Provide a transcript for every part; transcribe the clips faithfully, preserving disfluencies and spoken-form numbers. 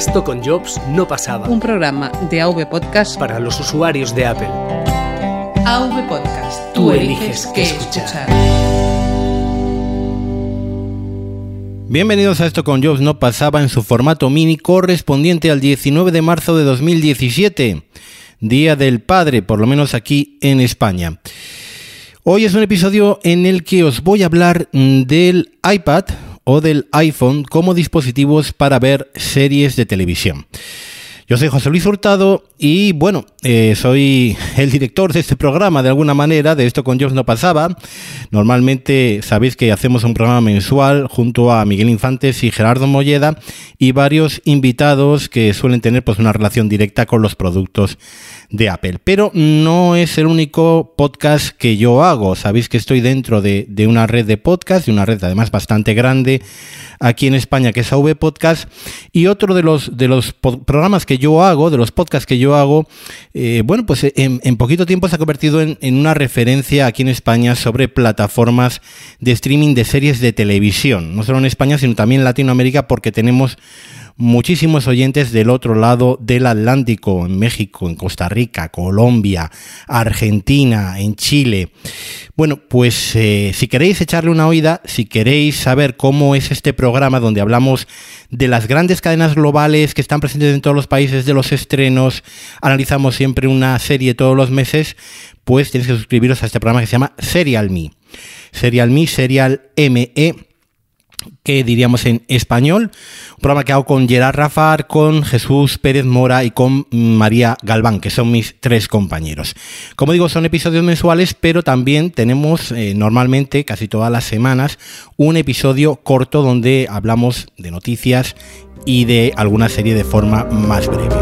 Esto con Jobs no pasaba. Un programa de A V Podcast para los usuarios de Apple. A V Podcast. Tú, Tú eliges qué escuchar. escuchar. Bienvenidos a Esto con Jobs no pasaba en su formato mini correspondiente al diecinueve de marzo de dos mil diecisiete, Día del Padre, por lo menos aquí en España. Hoy es un episodio en el que os voy a hablar del iPad o del iPhone como dispositivos para ver series de televisión. Yo soy José Luis Hurtado y bueno, eh, soy el director de este programa de alguna manera, de Esto con Jobs no pasaba. Normalmente sabéis que hacemos un programa mensual junto a Miguel Infantes y Gerardo Molleda y varios invitados que suelen tener pues una relación directa con los productos de Apple. Pero no es el único podcast que yo hago. Sabéis que estoy dentro de, de una red de podcast, de una red además bastante grande aquí en España, que es A V Podcast, y otro de los, de los po- programas que yo hago, de los podcasts que yo hago, eh, bueno, pues en, en poquito tiempo se ha convertido en, en una referencia aquí en España sobre plataformas de streaming de series de televisión, no solo en España, sino también en Latinoamérica, porque tenemos muchísimos oyentes del otro lado del Atlántico, en México, en Costa Rica, Colombia, Argentina, en Chile. Bueno, pues eh, si queréis echarle una oída, si queréis saber cómo es este programa donde hablamos de las grandes cadenas globales que están presentes en todos los países, de los estrenos, analizamos siempre una serie todos los meses, pues tenéis que suscribiros a este programa que se llama Serial Me. Serial Me, Serial M E, que diríamos en español, un programa que hago con Gerard Rafar, con Jesús Pérez Mora y con María Galván, que son mis tres compañeros. Como digo, son episodios mensuales, pero también tenemos eh, normalmente, casi todas las semanas, un episodio corto donde hablamos de noticias y de alguna serie de forma más breve.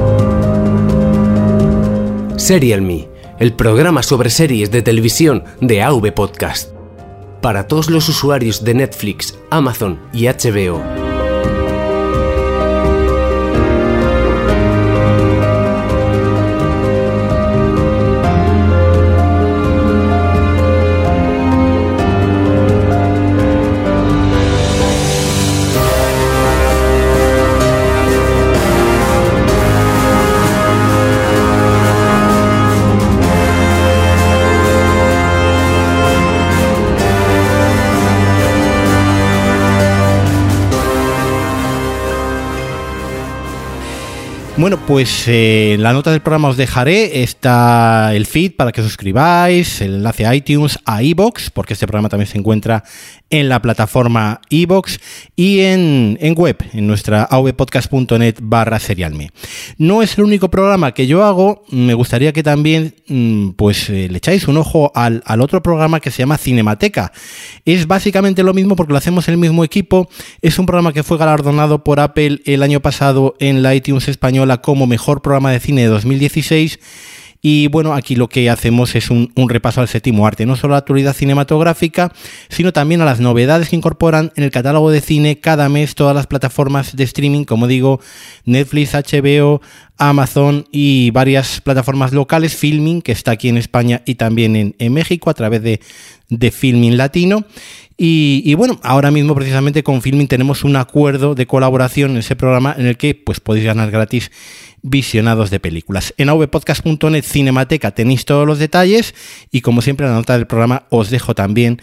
Serial Me, el programa sobre series de televisión de A V Podcast. Para todos los usuarios de Netflix, Amazon y H B O. Bueno, pues eh, en la nota del programa os dejaré está el feed para que suscribáis, el enlace a iTunes, a iVoox, porque este programa también se encuentra en la plataforma iVoox y en, en web, en nuestra avpodcast.net barra serialme. No es el único programa que yo hago, me gustaría que también pues eh, le echáis un ojo al, al otro programa que se llama Cinemateca. Es básicamente lo mismo porque lo hacemos en el mismo equipo, es un programa que fue galardonado por Apple el año pasado en la iTunes española como mejor programa de cine de dos mil dieciséis. Y bueno, aquí lo que hacemos es un, un repaso al séptimo arte, no solo a la actualidad cinematográfica, sino también a las novedades que incorporan en el catálogo de cine cada mes todas las plataformas de streaming, como digo, Netflix, H B O, Amazon y varias plataformas locales, Filmin, que está aquí en España y también en, en México a través de, de Filmin Latino. Y, y bueno, ahora mismo precisamente con Filmin tenemos un acuerdo de colaboración en ese programa en el que pues podéis ganar gratis visionados de películas. En avpodcast punto net Cinemateca tenéis todos los detalles y como siempre en la nota del programa os dejo también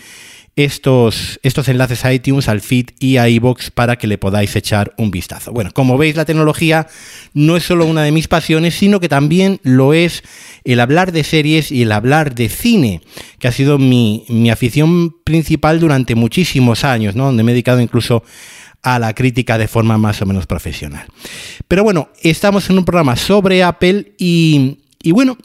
estos, estos enlaces a iTunes, al feed y a iVoox para que le podáis echar un vistazo. Bueno, como veis, la tecnología no es solo una de mis pasiones, sino que también lo es el hablar de series y el hablar de cine, que ha sido mi, mi afición principal durante muchísimos años, ¿no? Donde me he dedicado incluso a la crítica de forma más o menos profesional. Pero bueno, estamos en un programa sobre Apple y, y bueno,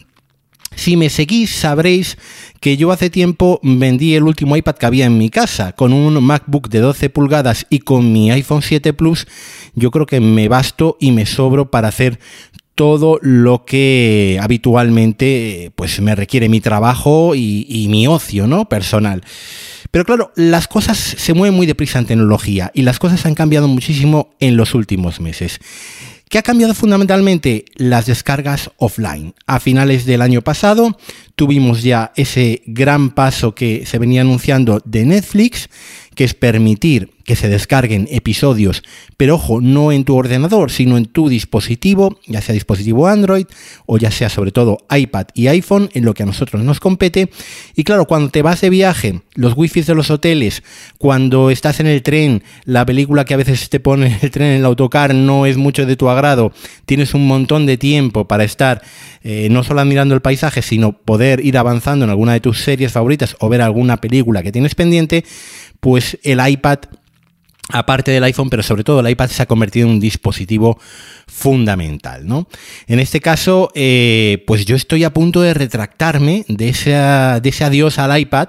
si me seguís sabréis que yo hace tiempo vendí el último iPad que había en mi casa. Con un MacBook de doce pulgadas y con mi iPhone siete Plus, yo creo que me basto y me sobro para hacer todo lo que habitualmente pues me requiere mi trabajo y, y mi ocio, ¿no?, personal. Pero claro, las cosas se mueven muy deprisa en tecnología y las cosas han cambiado muchísimo en los últimos meses. ¿Qué ha cambiado fundamentalmente? Las descargas offline. A finales del año pasado tuvimos ya ese gran paso que se venía anunciando de Netflix, que es permitir que se descarguen episodios, pero ojo, no en tu ordenador, sino en tu dispositivo, ya sea dispositivo Android o ya sea sobre todo iPad y iPhone, en lo que a nosotros nos compete. Y claro, cuando te vas de viaje, los wifis de los hoteles, cuando estás en el tren, la película que a veces te pone en el tren, en el autocar, no es mucho de tu agrado, tienes un montón de tiempo para estar eh, no solo admirando el paisaje, sino poder ir avanzando en alguna de tus series favoritas o ver alguna película que tienes pendiente, pues el iPad, aparte del iPhone, pero sobre todo el iPad, se ha convertido en un dispositivo fundamental, ¿no? En este caso, eh, pues yo estoy a punto de retractarme de ese, de ese adiós al iPad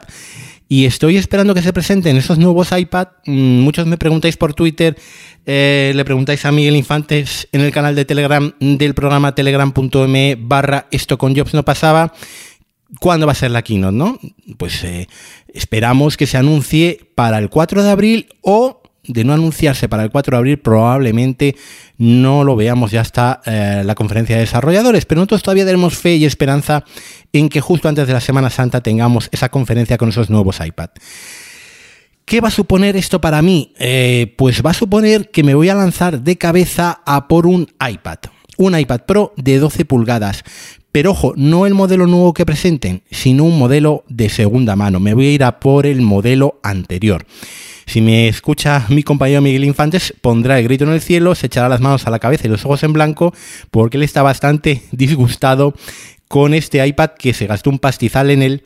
y estoy esperando que se presenten esos nuevos iPad. Muchos me preguntáis por Twitter, eh, le preguntáis a Miguel Infantes en el canal de Telegram del programa telegram.me barra esto con Jobs no pasaba. ¿Cuándo va a ser la keynote, no? Pues eh, esperamos que se anuncie para el cuatro de abril o, de no anunciarse para el cuatro de abril, probablemente no lo veamos ya hasta eh, la conferencia de desarrolladores. Pero nosotros todavía tenemos fe y esperanza en que justo antes de la Semana Santa tengamos esa conferencia con esos nuevos iPad. ¿Qué va a suponer esto para mí? Eh, pues va a suponer que me voy a lanzar de cabeza a por un iPad. Un iPad Pro de doce pulgadas. Pero ojo, no el modelo nuevo que presenten, sino un modelo de segunda mano. Me voy a ir a por el modelo anterior. Si me escucha mi compañero Miguel Infantes, pondrá el grito en el cielo, se echará las manos a la cabeza y los ojos en blanco, porque él está bastante disgustado con este iPad, que se gastó un pastizal en él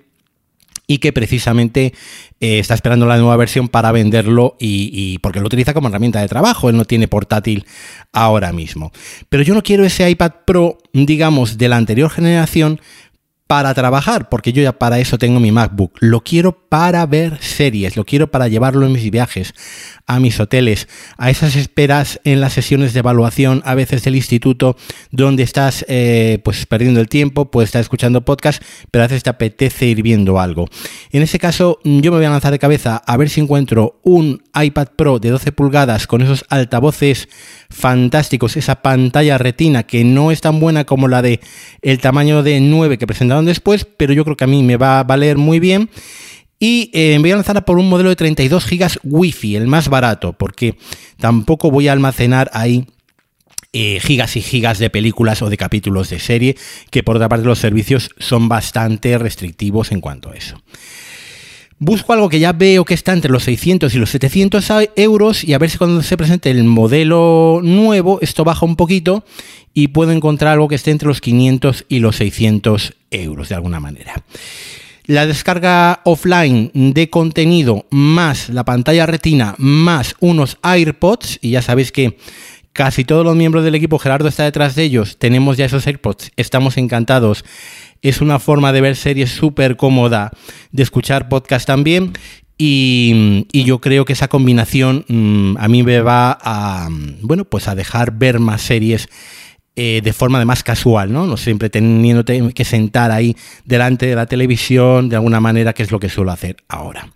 y que precisamente eh, está esperando la nueva versión para venderlo y, y porque lo utiliza como herramienta de trabajo. Él no tiene portátil ahora mismo. Pero yo no quiero ese iPad Pro, digamos, de la anterior generación para trabajar, porque yo ya para eso tengo mi MacBook. Lo quiero para ver series, lo quiero para llevarlo en mis viajes, a mis hoteles, a esas esperas en las sesiones de evaluación, a veces del instituto, donde estás eh, pues perdiendo el tiempo, puedes estar escuchando podcast, pero a veces te apetece ir viendo algo. En ese caso, yo me voy a lanzar de cabeza a ver si encuentro un iPad Pro de doce pulgadas con esos altavoces fantásticos, esa pantalla retina que no es tan buena como la de el tamaño de nueve que presentaron después, pero yo creo que a mí me va a valer muy bien. Y eh, me voy a lanzar por un modelo de treinta y dos gigas Wi-Fi, el más barato, porque tampoco voy a almacenar ahí eh, gigas y gigas de películas o de capítulos de serie, que por otra parte los servicios son bastante restrictivos en cuanto a eso. Busco algo que ya veo que está entre los seiscientos y los setecientos euros y a ver si cuando se presente el modelo nuevo esto baja un poquito y puedo encontrar algo que esté entre los quinientos y los seiscientos euros de alguna manera. La descarga offline de contenido más la pantalla retina más unos AirPods, y ya sabéis que casi todos los miembros del equipo, Gerardo está detrás de ellos, tenemos ya esos AirPods, estamos encantados. Es una forma de ver series súper cómoda, de escuchar podcast también, y, y yo creo que esa combinación mmm, a mí me va a, bueno, pues a dejar ver más series Eh, de forma de más casual, ¿no? No siempre teniéndote que sentar ahí delante de la televisión, de alguna manera, que es lo que suelo hacer ahora.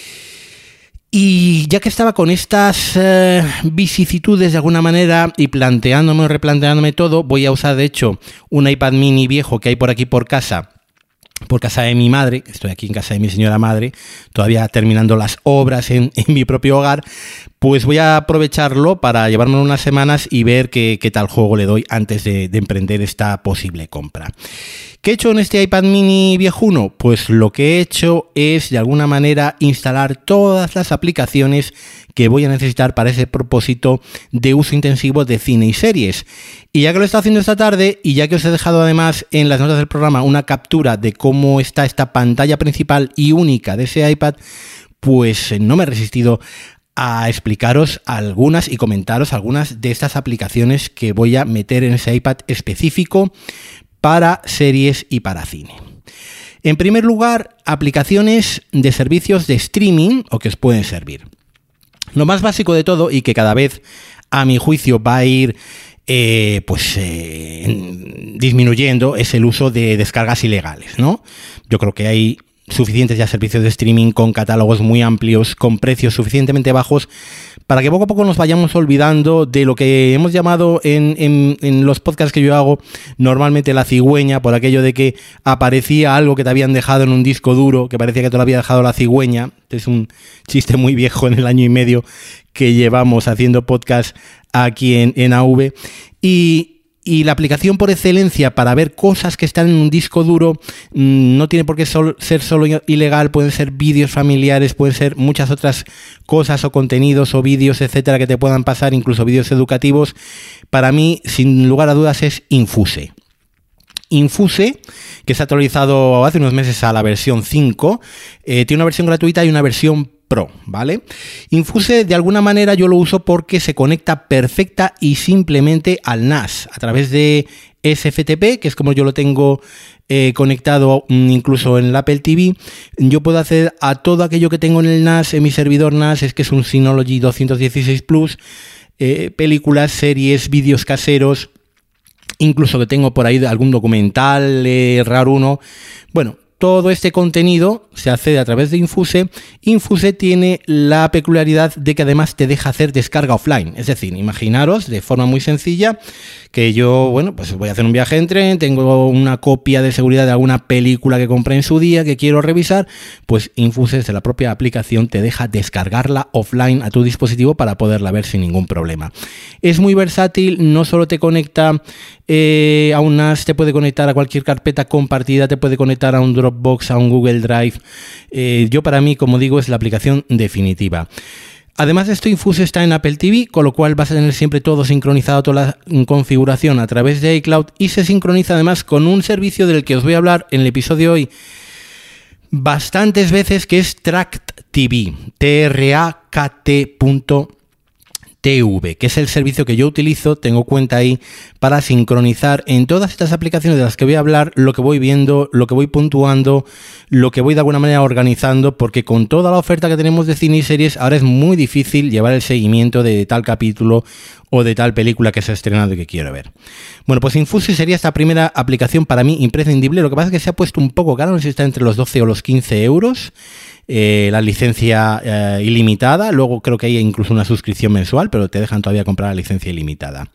Y ya que estaba con estas eh, vicisitudes de alguna manera y planteándome o replanteándome todo, voy a usar de hecho un iPad mini viejo que hay por aquí por casa, por casa de mi madre, estoy aquí en casa de mi señora madre, todavía terminando las obras en, en mi propio hogar, pues voy a aprovecharlo para llevarme unas semanas y ver qué, qué tal juego le doy antes de, de emprender esta posible compra. ¿Qué he hecho en este iPad mini viejuno? Pues lo que he hecho es de alguna manera instalar todas las aplicaciones que voy a necesitar para ese propósito de uso intensivo de cine y series. Y ya que lo he estado haciendo esta tarde y ya que os he dejado además en las notas del programa una captura de cómo está esta pantalla principal y única de ese iPad, pues no me he resistido a explicaros algunas y comentaros algunas de estas aplicaciones que voy a meter en ese iPad específico para series y para cine. En primer lugar, aplicaciones de servicios de streaming o que os pueden servir. Lo más básico de todo y que cada vez a mi juicio va a ir eh, pues eh, disminuyendo es el uso de descargas ilegales, ¿no? Yo creo que hay suficientes ya servicios de streaming con catálogos muy amplios, con precios suficientemente bajos, para que poco a poco nos vayamos olvidando de lo que hemos llamado en, en, en los podcasts que yo hago normalmente la cigüeña, por aquello de que aparecía algo que te habían dejado en un disco duro, que parecía que te lo había dejado la cigüeña. Es un chiste muy viejo en el año y medio que llevamos haciendo podcast aquí en, en A V. Y... Y la aplicación por excelencia para ver cosas que están en un disco duro mmm, no tiene por qué sol, ser solo ilegal, pueden ser vídeos familiares, pueden ser muchas otras cosas o contenidos o vídeos, etcétera, que te puedan pasar, incluso vídeos educativos. Para mí, sin lugar a dudas, es Infuse. Infuse, que se ha actualizado hace unos meses a la versión cinco, eh, tiene una versión gratuita y una versión Pro, ¿vale? Infuse, de alguna manera yo lo uso porque se conecta perfecta y simplemente al N A S a través de S F T P, que es como yo lo tengo eh, conectado incluso en el Apple T V. Yo puedo acceder a todo aquello que tengo en el N A S, en mi servidor N A S, es que es un Synology doscientos dieciséis Plus, eh, películas, series, vídeos caseros, incluso que tengo por ahí algún documental, eh, RAR uno, bueno. Todo este contenido se accede a través de Infuse. Infuse tiene la peculiaridad de que además te deja hacer descarga offline. Es decir, imaginaros de forma muy sencilla que yo, bueno, pues voy a hacer un viaje en tren, tengo una copia de seguridad de alguna película que compré en su día que quiero revisar, pues Infuse desde la propia aplicación te deja descargarla offline a tu dispositivo para poderla ver sin ningún problema. Es muy versátil, no solo te conecta eh, a un N A S, te puede conectar a cualquier carpeta compartida, te puede conectar a un Dropbox, a un Google Drive. Eh, yo para mí, como digo, es la aplicación definitiva. Además de esto, Infuse está en Apple T V, con lo cual vas a tener siempre todo sincronizado, toda la configuración a través de iCloud, y se sincroniza además con un servicio del que os voy a hablar en el episodio de hoy bastantes veces, que es Trakt T V, T R A K T T V, que es el servicio que yo utilizo, tengo cuenta ahí, para sincronizar en todas estas aplicaciones de las que voy a hablar lo que voy viendo, lo que voy puntuando, lo que voy de alguna manera organizando, porque con toda la oferta que tenemos de cine y series, ahora es muy difícil llevar el seguimiento de tal capítulo o de tal película que se ha estrenado y que quiero ver. Bueno, pues Infuse sería esta primera aplicación para mí imprescindible. Lo que pasa es que se ha puesto un poco caro, no sé si está entre los doce o los quince euros. Eh, la licencia eh, ilimitada, luego creo que hay incluso una suscripción mensual, pero te dejan todavía comprar la licencia ilimitada.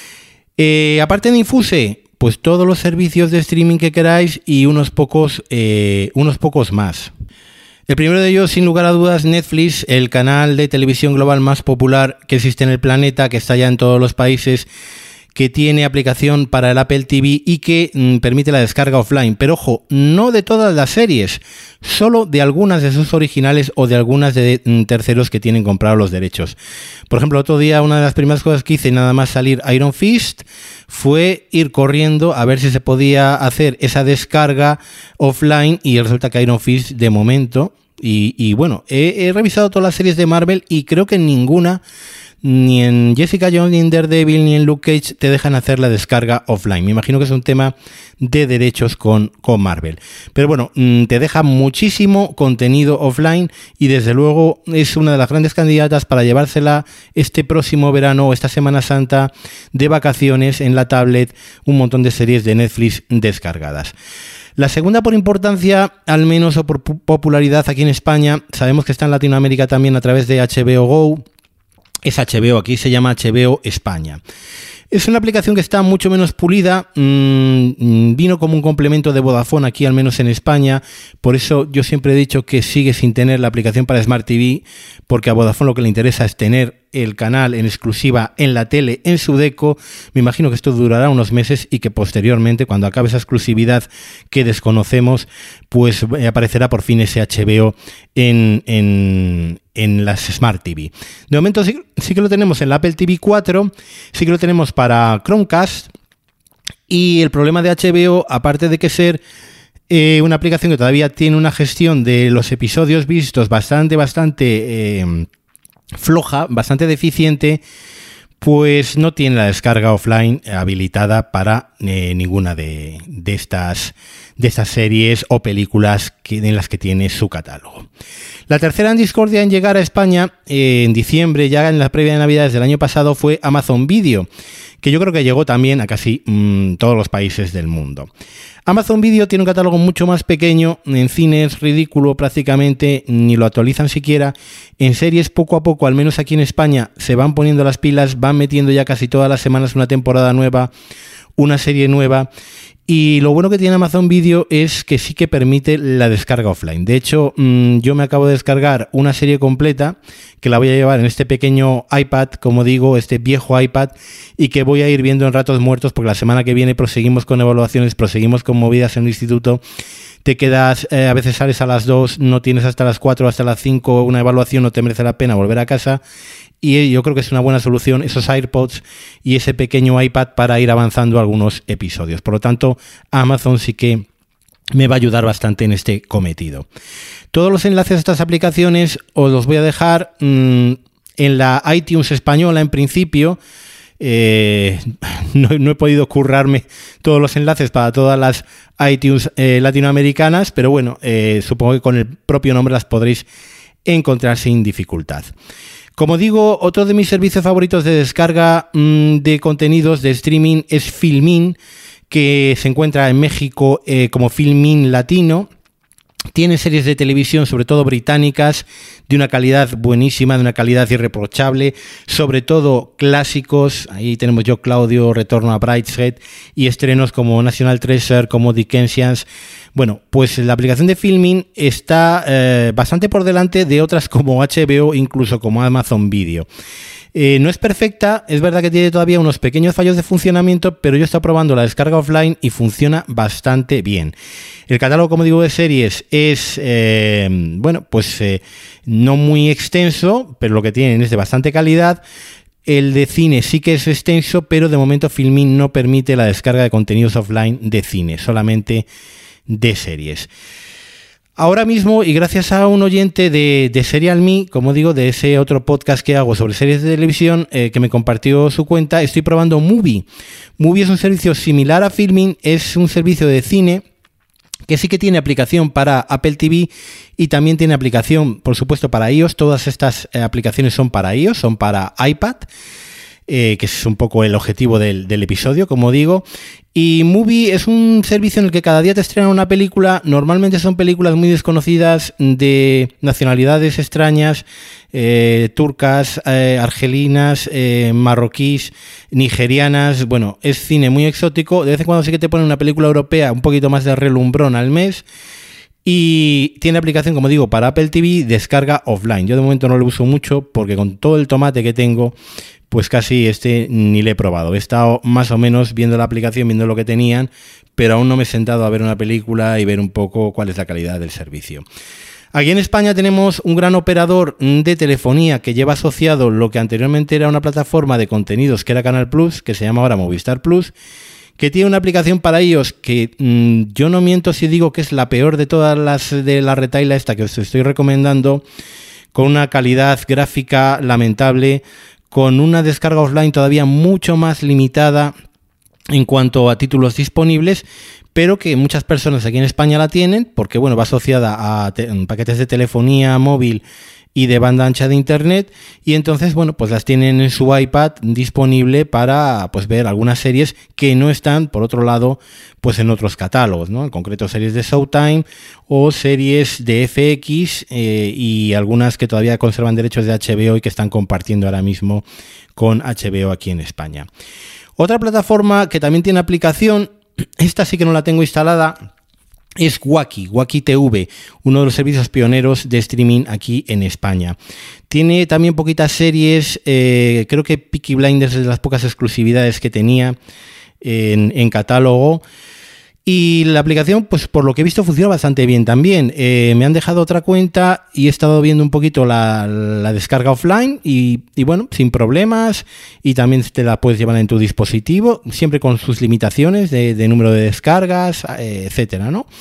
Eh, aparte de Infuse, pues todos los servicios de streaming que queráis y unos pocos, eh, unos pocos más. El primero de ellos, sin lugar a dudas, Netflix, el canal de televisión global más popular que existe en el planeta, que está ya en todos los países, que tiene aplicación para el Apple T V y que mm, permite la descarga offline. Pero ojo, no de todas las series, solo de algunas de sus originales o de algunas de mm, terceros que tienen comprados los derechos. Por ejemplo, otro día una de las primeras cosas que hice nada más salir Iron Fist fue ir corriendo a ver si se podía hacer esa descarga offline, y resulta que Iron Fist de momento, y, y bueno, he, he revisado todas las series de Marvel y creo que en ninguna, ni en Jessica Jones, ni en Daredevil, ni en Luke Cage, te dejan hacer la descarga offline. Me imagino que es un tema de derechos con, con Marvel. Pero bueno, te deja muchísimo contenido offline y desde luego es una de las grandes candidatas para llevársela este próximo verano o esta Semana Santa de vacaciones en la tablet, un montón de series de Netflix descargadas. La segunda por importancia, al menos, o por popularidad aquí en España, sabemos que está en Latinoamérica también a través de H B O Go, es H B O, aquí se llama H B O España. Es una aplicación que está mucho menos pulida, mmm, vino como un complemento de Vodafone aquí, al menos en España, por eso yo siempre he dicho que sigue sin tener la aplicación para Smart T V, porque a Vodafone lo que le interesa es tener el canal en exclusiva en la tele, en su deco. Me imagino que esto durará unos meses y que posteriormente, cuando acabe esa exclusividad que desconocemos, pues aparecerá por fin ese H B O en, en, en las Smart T V. De momento sí, sí que lo tenemos en la Apple T V cuatro, sí que lo tenemos para Chromecast, y el problema de H B O, aparte de que ser eh, una aplicación que todavía tiene una gestión de los episodios vistos bastante, bastante eh, floja, bastante deficiente, pues no tiene la descarga offline habilitada para eh, ninguna de, de, estas, de estas series o películas que, en las que tiene su catálogo. La tercera en discordia en llegar a España eh, en diciembre, ya en la previa de Navidades del año pasado, fue Amazon Video, que yo creo que llegó también a casi mmm, todos los países del mundo. Amazon Video tiene un catálogo mucho más pequeño, en cine es ridículo prácticamente, ni lo actualizan siquiera. En series poco a poco, al menos aquí en España, se van poniendo las pilas, van metiendo ya casi todas las semanas una temporada nueva, una serie nueva. Y lo bueno que tiene Amazon Video es que sí que permite la descarga offline. De hecho, mmm, yo me acabo de descargar una serie completa que la voy a llevar en este pequeño iPad, como digo, este viejo iPad, y que voy a ir viendo en ratos muertos, porque la semana que viene proseguimos con evaluaciones, proseguimos con movidas en el instituto. Te quedas, eh, a veces sales a las dos, no tienes hasta las cuatro, hasta las cinco una evaluación, no te merece la pena volver a casa. Y yo creo que es una buena solución esos AirPods y ese pequeño iPad para ir avanzando algunos episodios. Por lo tanto, Amazon sí que me va a ayudar bastante en este cometido. Todos los enlaces a estas aplicaciones os los voy a dejar mmm, en la iTunes española en principio. Eh, no, no he podido currarme todos los enlaces para todas las iTunes eh, latinoamericanas, pero bueno, eh, supongo que con el propio nombre las podréis encontrar sin dificultad. Como digo, otro de mis servicios favoritos de descarga mmm, de contenidos de streaming es Filmin, que se encuentra en México eh, como Filmin Latino. Tiene series de televisión, sobre todo británicas, de una calidad buenísima, de una calidad irreprochable, sobre todo clásicos. Ahí tenemos Yo Claudio, Retorno a Brideshead y estrenos como National Treasure, como Dickensians. Bueno, pues la aplicación de Filmin está eh, bastante por delante de otras como H B O, incluso como Amazon Video. Eh, no es perfecta, es verdad que tiene todavía unos pequeños fallos de funcionamiento, pero yo he estado probando la descarga offline y funciona bastante bien. El catálogo, como digo, de series es, eh, bueno, pues eh, no muy extenso, pero lo que tienen es de bastante calidad. El de cine sí que es extenso, pero de momento Filmin no permite la descarga de contenidos offline de cine, solamente de series. Ahora mismo, y gracias a un oyente de, de Serial Me, como digo, de ese otro podcast que hago sobre series de televisión, eh, que me compartió su cuenta, estoy probando Movie. Movie es un servicio similar a Filmin, es un servicio de cine que sí que tiene aplicación para Apple T V y también tiene aplicación, por supuesto, para iOS. Todas estas eh, aplicaciones son para iOS, son para iPad. Eh, que es un poco el objetivo del, del episodio, como digo. Y Movie es un servicio en el que cada día te estrenan una película. Normalmente son películas muy desconocidas de nacionalidades extrañas, eh, turcas, eh, argelinas, eh, marroquíes, nigerianas. Bueno, es cine muy exótico. De vez en cuando sí que te ponen una película europea un poquito más de relumbrón al mes. Y tiene aplicación, como digo, para Apple T V, descarga offline. Yo de momento no lo uso mucho porque con todo el tomate que tengo, pues casi este ni le he probado. He estado más o menos viendo la aplicación, viendo lo que tenían, pero aún no me he sentado a ver una película y ver un poco cuál es la calidad del servicio. Aquí en España tenemos un gran operador de telefonía que lleva asociado lo que anteriormente era una plataforma de contenidos que era Canal Plus, que se llama ahora Movistar Plus, que tiene una aplicación para ellos que mmm, yo no miento si digo que es la peor de todas las de la retaila esta que os estoy recomendando, con una calidad gráfica lamentable, con una descarga offline todavía mucho más limitada en cuanto a títulos disponibles, pero que muchas personas aquí en España la tienen porque, bueno, va asociada a te- paquetes de telefonía móvil y de banda ancha de internet, y entonces, bueno, pues las tienen en su iPad disponible para, pues, ver algunas series que no están, por otro lado, pues en otros catálogos, ¿no? En concreto series de Showtime o series de F X eh, y algunas que todavía conservan derechos de H B O y que están compartiendo ahora mismo con H B O aquí en España. Otra plataforma que también tiene aplicación, esta sí que no la tengo instalada, es Wacky, Wacky T V, uno de los servicios pioneros de streaming aquí en España. Tiene también poquitas series, eh, creo que Peaky Blinders es de las pocas exclusividades que tenía en, en catálogo. Y la aplicación, pues por lo que he visto, funciona bastante bien también. Eh, me han dejado otra cuenta y he estado viendo un poquito la, la descarga offline y, y bueno, sin problemas, y también te la puedes llevar en tu dispositivo, siempre con sus limitaciones de, de número de descargas, eh, etcétera, ¿no?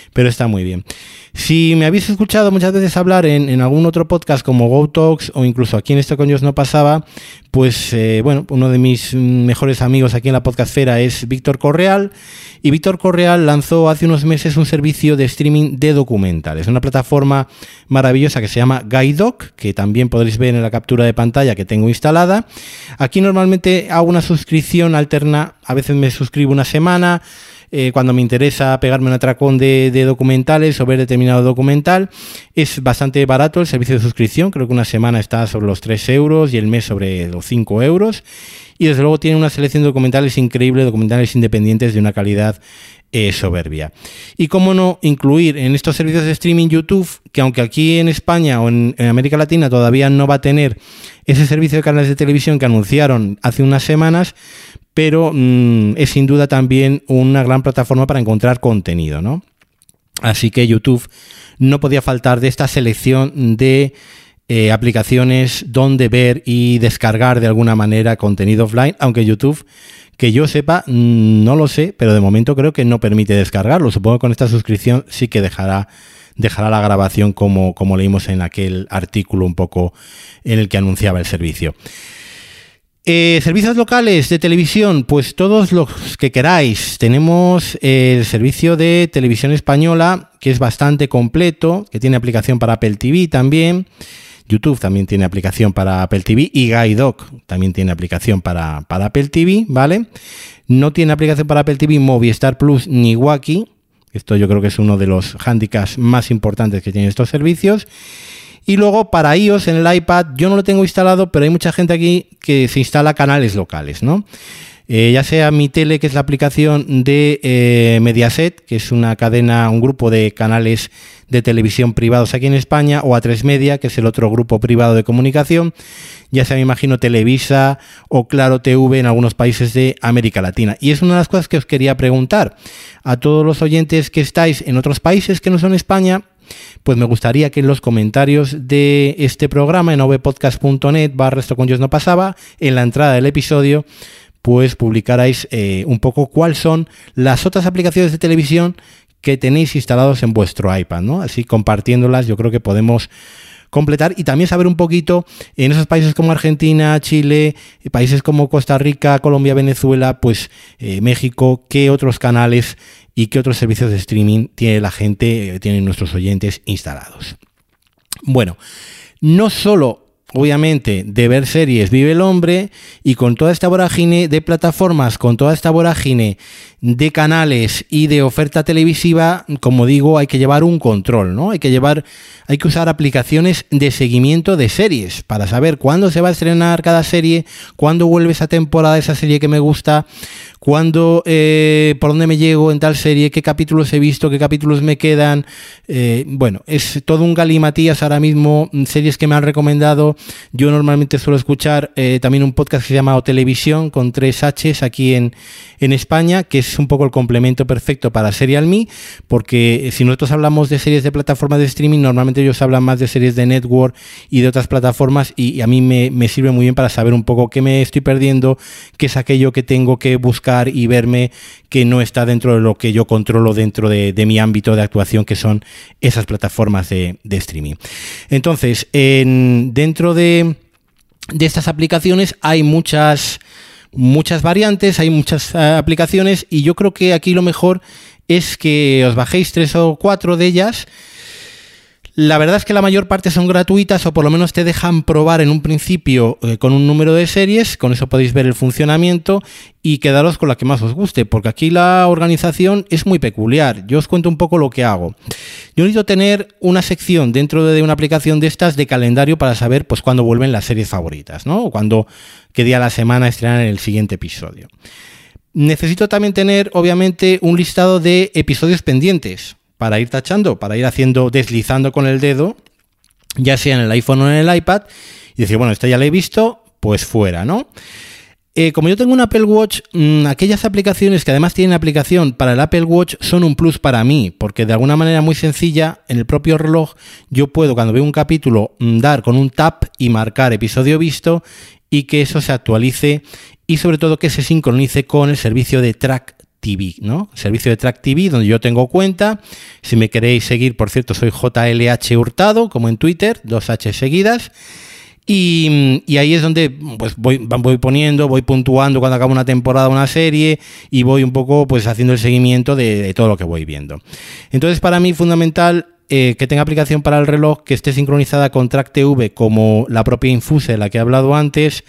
pero está muy bien. Si me habéis escuchado muchas veces hablar en, en algún otro podcast como Go Talks o incluso aquí en Esto con Dios no pasaba, pues eh, bueno, uno de mis mejores amigos aquí en la podcastfera es Víctor Correal, y Víctor Correal lanzó hace unos meses un servicio de streaming de documentales, una plataforma maravillosa que se llama Guidoc, que también podréis ver en la captura de pantalla que tengo instalada. Aquí normalmente hago una suscripción alterna, a veces me suscribo una semana, Eh, cuando me interesa pegarme un atracón de, de documentales o ver determinado documental. Es bastante barato el servicio de suscripción, creo que una semana está sobre los tres euros y el mes sobre los cinco euros, y desde luego tiene una selección de documentales increíble, documentales independientes de una calidad eh, soberbia. Y cómo no incluir en estos servicios de streaming YouTube, que aunque aquí en España o en, en América Latina todavía no va a tener ese servicio de canales de televisión que anunciaron hace unas semanas, pero mmm, es sin duda también una gran plataforma para encontrar contenido, ¿no? Así que YouTube no podía faltar de esta selección de eh, aplicaciones donde ver y descargar de alguna manera contenido offline, aunque YouTube, que yo sepa, no lo sé, pero de momento creo que no permite descargarlo. Supongo que con esta suscripción sí que dejará dejará la grabación como, como leímos en aquel artículo un poco en el que anunciaba el servicio. Eh, servicios locales de televisión, pues todos los que queráis. Tenemos el servicio de televisión española, que es bastante completo, que tiene aplicación para Apple T V también. YouTube también tiene aplicación para Apple T V, y Guidoc también tiene aplicación para, para Apple T V, ¿vale? No tiene aplicación para Apple T V Movistar Plus ni Wacky. Esto yo creo que es uno de los handicaps más importantes que tienen estos servicios. Y luego para iOS en el iPad, yo no lo tengo instalado, pero hay mucha gente aquí que se instala canales locales, ¿no? Eh, ya sea Mi Tele, que es la aplicación de eh, Mediaset, que es una cadena, un grupo de canales de televisión privados aquí en España, o A tres Media, que es el otro grupo privado de comunicación, ya sea, me imagino, Televisa o Claro T V en algunos países de América Latina. Y es una de las cosas que os quería preguntar a todos los oyentes que estáis en otros países que no son España. Pues me gustaría que en los comentarios de este programa en ovpodcast punto net barra Esto con Dios no pasaba, en la entrada del episodio, pues publicarais eh, un poco cuáles son las otras aplicaciones de televisión que tenéis instalados en vuestro iPad, ¿no? Así, compartiéndolas, yo creo que podemos completar y también saber un poquito en esos países como Argentina, Chile, países como Costa Rica, Colombia, Venezuela, pues eh, México, qué otros canales y qué otros servicios de streaming tiene la gente, eh, tienen nuestros oyentes instalados. Bueno, no solo obviamente de ver series vive el hombre, y con toda esta vorágine de plataformas, con toda esta vorágine de canales y de oferta televisiva, como digo, hay que llevar un control, ¿no? Hay que llevar, hay que usar aplicaciones de seguimiento de series para saber cuándo se va a estrenar cada serie, cuándo vuelve esa temporada de esa serie que me gusta, cuándo, eh, por dónde me llego en tal serie, qué capítulos he visto, qué capítulos me quedan. Eh, bueno, es todo un galimatías ahora mismo, series que me han recomendado. Yo normalmente suelo escuchar eh, también un podcast que se llama O Televisión, con tres H's aquí en, en España, que es un poco el complemento perfecto para Serial Me, porque si nosotros hablamos de series de plataformas de streaming, normalmente ellos hablan más de series de network y de otras plataformas, y, y a mí me, me sirve muy bien para saber un poco qué me estoy perdiendo, qué es aquello que tengo que buscar y verme que no está dentro de lo que yo controlo dentro de, de mi ámbito de actuación, que son esas plataformas de, de streaming. Entonces, en, dentro de, de estas aplicaciones hay muchas, muchas variantes, hay muchas uh, aplicaciones, y yo creo que aquí lo mejor es que os bajéis tres o cuatro de ellas. La verdad es que la mayor parte son gratuitas, o por lo menos te dejan probar en un principio eh, con un número de series. Con eso podéis ver el funcionamiento y quedaros con la que más os guste, porque aquí la organización es muy peculiar. Yo os cuento un poco lo que hago. Yo necesito tener una sección dentro de una aplicación de estas de calendario para saber pues cuándo vuelven las series favoritas, ¿no? O cuándo, qué día a la semana estrenan el siguiente episodio. Necesito también tener, obviamente, un listado de episodios pendientes para ir tachando, para ir haciendo, deslizando con el dedo, ya sea en el iPhone o en el iPad, y decir, bueno, esto ya lo he visto, pues fuera, ¿no? Eh, como yo tengo un Apple Watch, mmm, aquellas aplicaciones que además tienen aplicación para el Apple Watch son un plus para mí, porque de alguna manera muy sencilla, en el propio reloj, yo puedo, cuando veo un capítulo, mmm, dar con un tap y marcar episodio visto, y que eso se actualice, y sobre todo que se sincronice con el servicio de Track T V, ¿no? Servicio de Track T V, donde yo tengo cuenta. Si me queréis seguir, por cierto, soy J L H Hurtado, como en Twitter, dos H seguidas. Y, y ahí es donde pues voy, voy poniendo, voy puntuando cuando acaba una temporada, una serie, y voy un poco pues haciendo el seguimiento de, de todo lo que voy viendo. Entonces, para mí, fundamental eh, que tenga aplicación para el reloj, que esté sincronizada con Track T V, como la propia Infuse, de la que he hablado antes,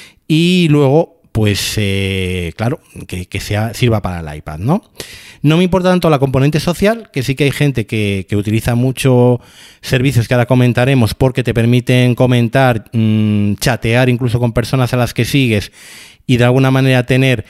y luego, pues, eh, claro, que, que sea, sirva para el iPad, ¿no? No me importa tanto la componente social, que sí que hay gente que, que utiliza mucho servicios que ahora comentaremos porque te permiten comentar, mmm, chatear incluso con personas a las que sigues y de alguna manera tener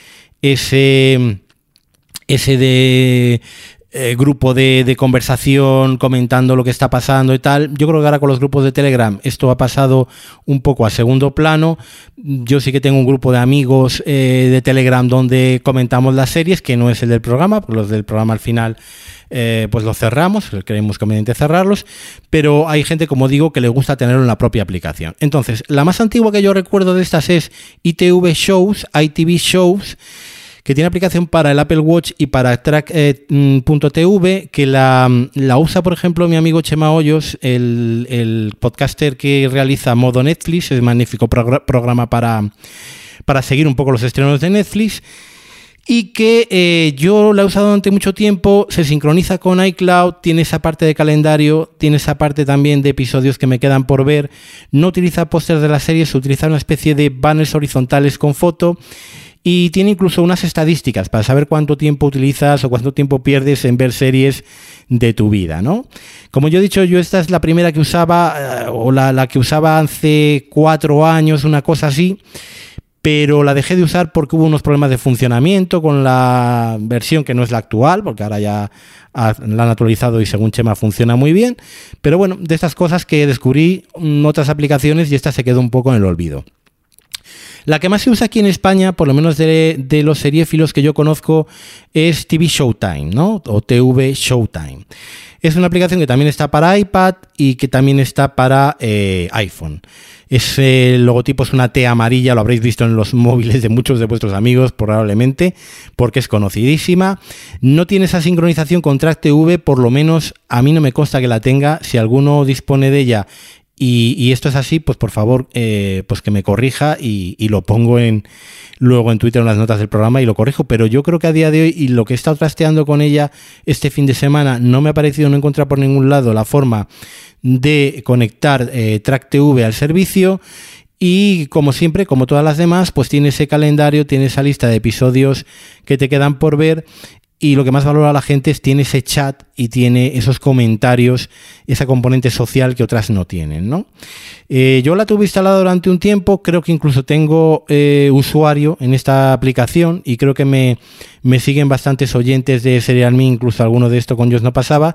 ese, ese de... Eh, grupo de, de conversación comentando lo que está pasando y tal. Yo creo que ahora con los grupos de Telegram esto ha pasado un poco a segundo plano. Yo sí que tengo un grupo de amigos eh, de Telegram donde comentamos las series, que no es el del programa, porque los del programa al final eh, pues los cerramos, creemos conveniente cerrarlos, pero hay gente, como digo, que le gusta tenerlo en la propia aplicación. Entonces, la más antigua que yo recuerdo de estas es I T V Shows, I T V Shows, que tiene aplicación para el Apple Watch y para track punto t v, que la, la usa, por ejemplo, mi amigo Chema Hoyos, el, el podcaster que realiza Modo Netflix, es un magnífico progr- programa para, para seguir un poco los estrenos de Netflix, y que eh, yo la he usado durante mucho tiempo. Se sincroniza con iCloud, tiene esa parte de calendario, tiene esa parte también de episodios que me quedan por ver, no utiliza pósters de las series, utiliza una especie de banners horizontales con foto, y tiene incluso unas estadísticas para saber cuánto tiempo utilizas o cuánto tiempo pierdes en ver series de tu vida, ¿no? Como yo he dicho, yo esta es la primera que usaba, eh, o la, la que usaba hace cuatro años, una cosa así, pero la dejé de usar porque hubo unos problemas de funcionamiento con la versión que no es la actual, porque ahora ya la han actualizado y según Chema funciona muy bien. Pero bueno, de estas cosas que descubrí en otras aplicaciones y esta se quedó un poco en el olvido. La que más se usa aquí en España, por lo menos de, de los seriéfilos que yo conozco, es T V Showtime, ¿no? O T V Showtime. Es una aplicación que también está para iPad y que también está para eh, iPhone. Ese logotipo es una T amarilla, lo habréis visto en los móviles de muchos de vuestros amigos probablemente, porque es conocidísima. No tiene esa sincronización con Track T V, por lo menos a mí no me consta que la tenga. Si alguno dispone de ella y, y esto es así, pues por favor, eh, pues que me corrija y, y lo pongo en luego en Twitter en las notas del programa y lo corrijo. Pero yo creo que a día de hoy, y lo que he estado trasteando con ella este fin de semana, no me ha parecido, no encontrar por ningún lado la forma de conectar eh, Track T V al servicio. Y como siempre, como todas las demás, pues tiene ese calendario, tiene esa lista de episodios que te quedan por ver. Y lo que más valora la gente es tiene ese chat y tiene esos comentarios, esa componente social que otras no tienen, ¿no? Eh, yo la tuve instalada durante un tiempo, creo que incluso tengo eh, usuario en esta aplicación y creo que me, me siguen bastantes oyentes de Serial Me, incluso alguno de esto con Dios no pasaba,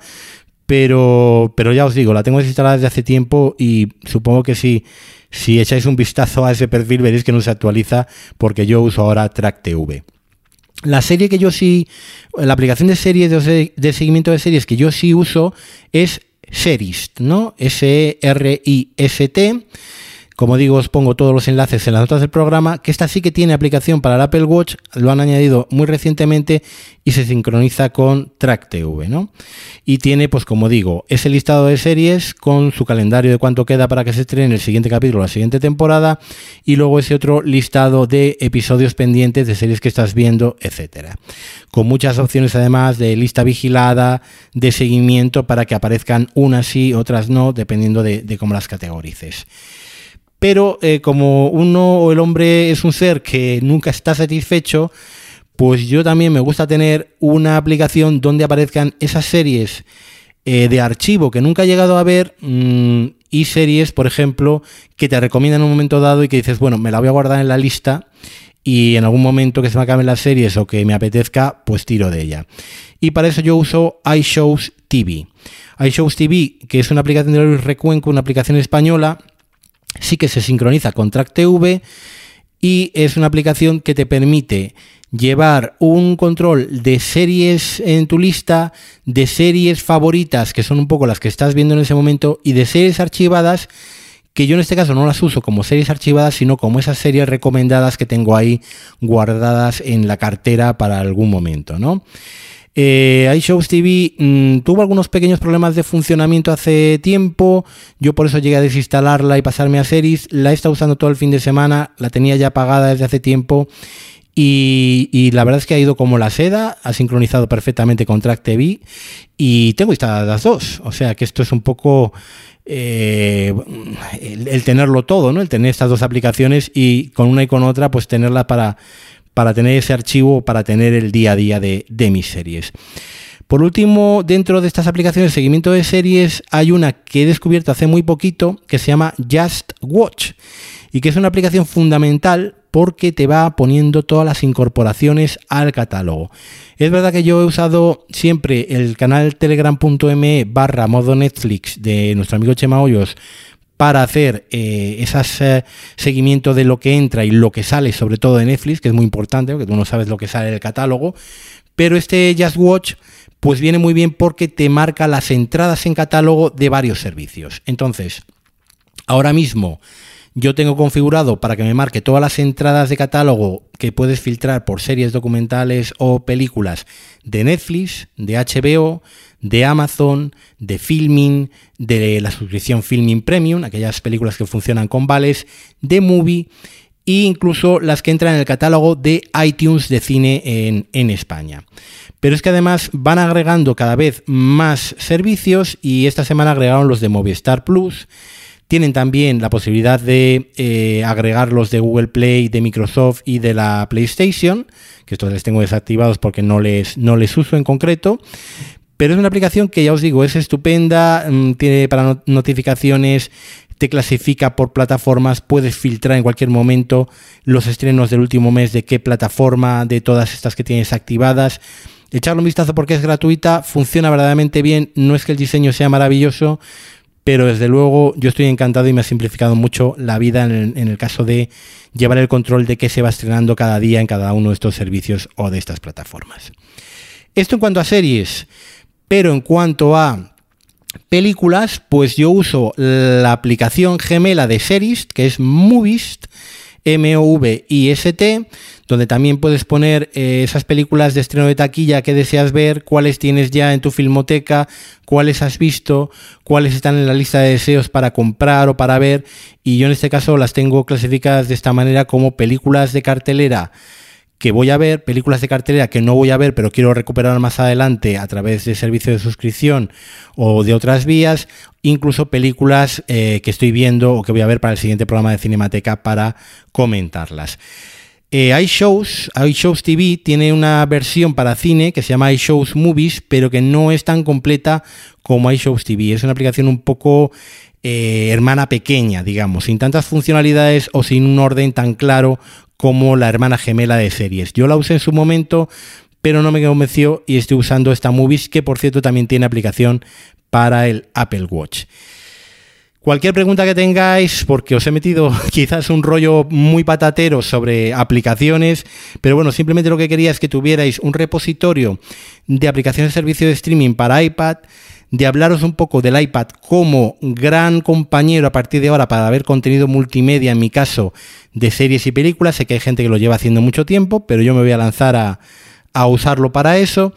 pero, pero ya os digo, la tengo desinstalada desde hace tiempo y supongo que si, si echáis un vistazo a ese perfil veréis que no se actualiza porque yo uso ahora Track T V. La serie que yo sí, la aplicación de series, de, de seguimiento de series que yo sí uso es Serist, ¿no? S R I S T. Como digo, os pongo todos los enlaces en las notas del programa, que esta sí que tiene aplicación para el Apple Watch, lo han añadido muy recientemente y se sincroniza con Track T V, ¿no? Y tiene, pues como digo, ese listado de series con su calendario de cuánto queda para que se estrene el siguiente capítulo, la siguiente temporada, y luego ese otro listado de episodios pendientes de series que estás viendo, etcétera. Con muchas opciones además de lista vigilada, de seguimiento para que aparezcan unas sí, otras no, dependiendo de, de cómo las categorices. Pero eh, como uno o el hombre es un ser que nunca está satisfecho, pues yo también me gusta tener una aplicación donde aparezcan esas series eh, de archivo que nunca he llegado a ver mmm, y series, por ejemplo, que te recomiendan en un momento dado y que dices, bueno, me la voy a guardar en la lista y en algún momento que se me acaben las series o que me apetezca, pues tiro de ella. Y para eso yo uso iShows T V. iShows T V, que es una aplicación de Luis Recuenco, una aplicación española, sí que se sincroniza con Track T V y es una aplicación que te permite llevar un control de series en tu lista, de series favoritas, que son un poco las que estás viendo en ese momento, y de series archivadas que yo en este caso no las uso como series archivadas, sino como esas series recomendadas que tengo ahí guardadas en la cartera para algún momento, ¿no? Eh, iShows T V mmm, tuvo algunos pequeños problemas de funcionamiento hace tiempo, yo por eso llegué a desinstalarla y pasarme a series. La he estado usando todo el fin de semana, la tenía ya apagada desde hace tiempo y, y la verdad es que ha ido como la seda, ha sincronizado perfectamente con Track T V y tengo instaladas las dos, o sea que esto es un poco eh, el, el tenerlo todo, ¿no? El tener estas dos aplicaciones y con una y con otra pues tenerlas para para tener ese archivo, para tener el día a día de, de mis series. Por último, dentro de estas aplicaciones de seguimiento de series, hay una que he descubierto hace muy poquito que se llama Just Watch y que es una aplicación fundamental porque te va poniendo todas las incorporaciones al catálogo. Es verdad que yo he usado siempre el canal telegram.me barra modo Netflix de nuestro amigo Chema Hoyos para hacer eh, esas eh, seguimiento de lo que entra y lo que sale, sobre todo de Netflix, que es muy importante, porque tú no sabes lo que sale del catálogo, pero este Just Watch pues viene muy bien porque te marca las entradas en catálogo de varios servicios. Entonces, ahora mismo yo tengo configurado para que me marque todas las entradas de catálogo que puedes filtrar por series documentales o películas de Netflix, de H B O, de Amazon, de Filmin, de la suscripción Filmin Premium, aquellas películas que funcionan con vales, de Movie e incluso las que entran en el catálogo de iTunes de cine en, en España. Pero es que además van agregando cada vez más servicios y esta semana agregaron los de Movistar Plus. Tienen también la posibilidad de eh, agregar los de Google Play, de Microsoft y de la PlayStation, que estos les tengo desactivados porque no les, no les uso en concreto. Pero es una aplicación que ya os digo, es estupenda, tiene para not- notificaciones, te clasifica por plataformas, puedes filtrar en cualquier momento los estrenos del último mes de qué plataforma, de todas estas que tienes activadas. Echarle un vistazo porque es gratuita, funciona verdaderamente bien, no es que el diseño sea maravilloso, pero desde luego yo estoy encantado y me ha simplificado mucho la vida en el, en el caso de llevar el control de qué se va estrenando cada día en cada uno de estos servicios o de estas plataformas. Esto en cuanto a series. Pero en cuanto a películas, pues yo uso la aplicación gemela de series, que es Movist, M O V I S T, donde también puedes poner eh, esas películas de estreno de taquilla que deseas ver, cuáles tienes ya en tu filmoteca, cuáles has visto, cuáles están en la lista de deseos para comprar o para ver, y yo en este caso las tengo clasificadas de esta manera como películas de cartelera que voy a ver, películas de cartelera que no voy a ver pero quiero recuperar más adelante a través de servicios de suscripción o de otras vías, incluso películas eh, que estoy viendo o que voy a ver para el siguiente programa de Cinemateca para comentarlas. Eh, iShows, iShows T V tiene una versión para cine que se llama iShows Movies, pero que no es tan completa como iShows T V. Es una aplicación un poco eh, hermana pequeña, digamos, sin tantas funcionalidades o sin un orden tan claro como la hermana gemela de series. Yo la usé en su momento, pero no me convenció y estoy usando esta Movies, que por cierto también tiene aplicación para el Apple Watch. Cualquier pregunta que tengáis, porque os he metido quizás un rollo muy patatero sobre aplicaciones, pero bueno, simplemente lo que quería es que tuvierais un repositorio de aplicaciones de servicio de streaming para iPad, de hablaros un poco del iPad como gran compañero a partir de ahora para ver contenido multimedia, en mi caso, de series y películas. Sé que hay gente que lo lleva haciendo mucho tiempo, pero yo me voy a lanzar a, a usarlo para eso,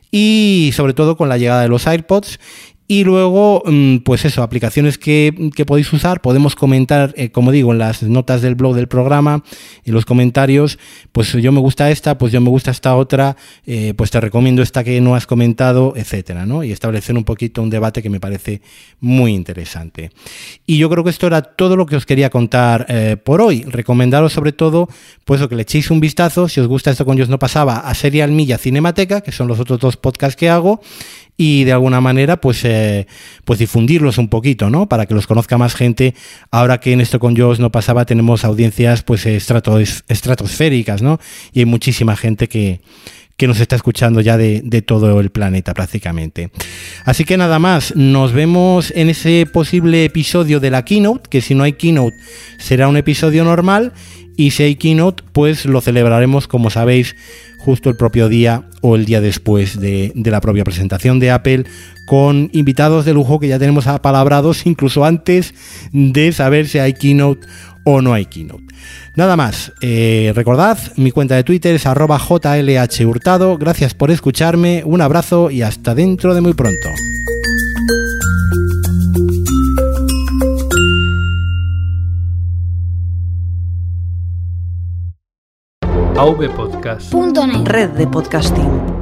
y sobre todo con la llegada de los AirPods. Y luego, pues eso, aplicaciones que, que podéis usar, podemos comentar, eh, como digo, en las notas del blog del programa, en los comentarios, pues yo me gusta esta, pues yo me gusta esta otra, eh, pues te recomiendo esta que no has comentado, etcétera, ¿no? Y establecer un poquito un debate que me parece muy interesante. Y yo creo que esto era todo lo que os quería contar eh, por hoy. Recomendaros sobre todo, pues que le echéis un vistazo, si os gusta esto con Dios no pasaba, a Serial Me y a Cinemateca, que son los otros dos podcasts que hago, y de alguna manera pues, eh, pues difundirlos un poquito, ¿no? Para que los conozca más gente. Ahora que en esto con Dios no pasaba tenemos audiencias pues estratos, estratosféricas, ¿no? Y hay muchísima gente que, que nos está escuchando ya de, de todo el planeta prácticamente. Así que nada más, nos vemos en ese posible episodio de la Keynote, que si no hay Keynote será un episodio normal, y si hay Keynote pues lo celebraremos, como sabéis, justo el propio día o el día después de, de la propia presentación de Apple, con invitados de lujo que ya tenemos apalabrados incluso antes de saber si hay keynote o no hay keynote. Nada más, eh, recordad, mi cuenta de Twitter es arroba jlhhurtado. Gracias por escucharme, un abrazo y hasta dentro de muy pronto. A V Podcast. Punto net. Red de podcasting.